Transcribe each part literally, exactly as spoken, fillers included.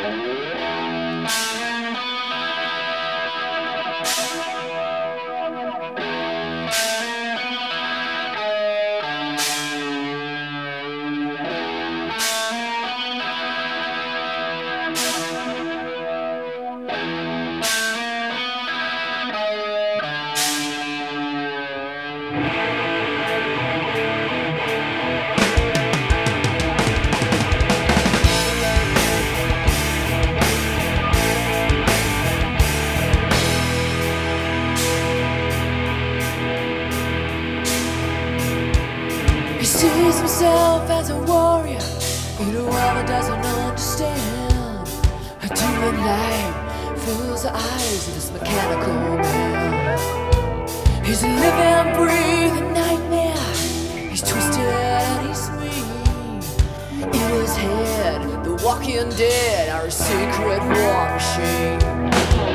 He sees himself as a warrior in a world that doesn't understand. A demon light fills the eyes of this mechanical man. He's a living, breathing nightmare. He's twisted and he's mean. In his head, the walking dead are a secret war machine.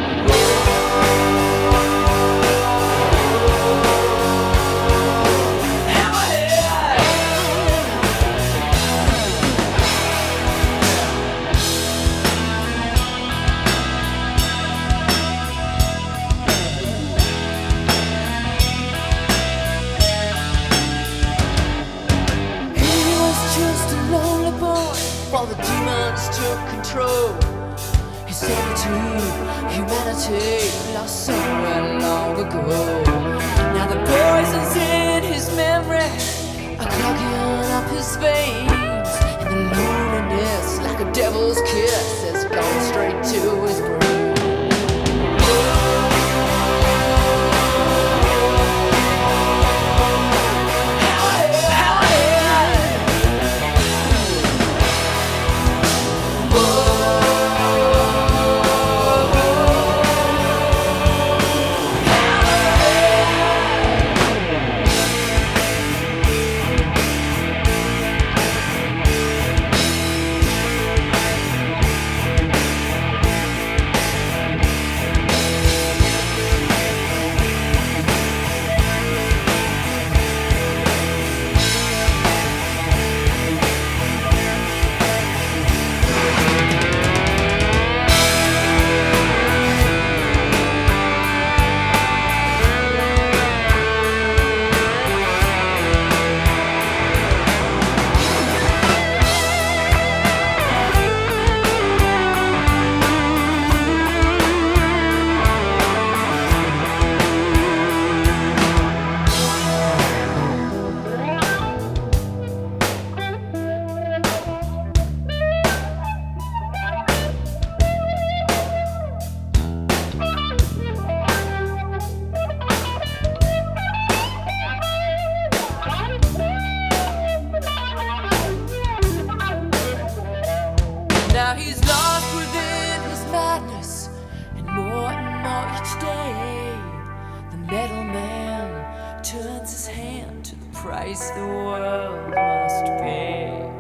While the demons took control, his sanity, humanity lost somewhere long ago. Now the poisons in his memory are clogging up his veins, and the loneliness, like a devil's kiss, has gone straight to his brain. Now he's lost within his madness, and more and more each day, the metal man turns his hand to the price the world must pay.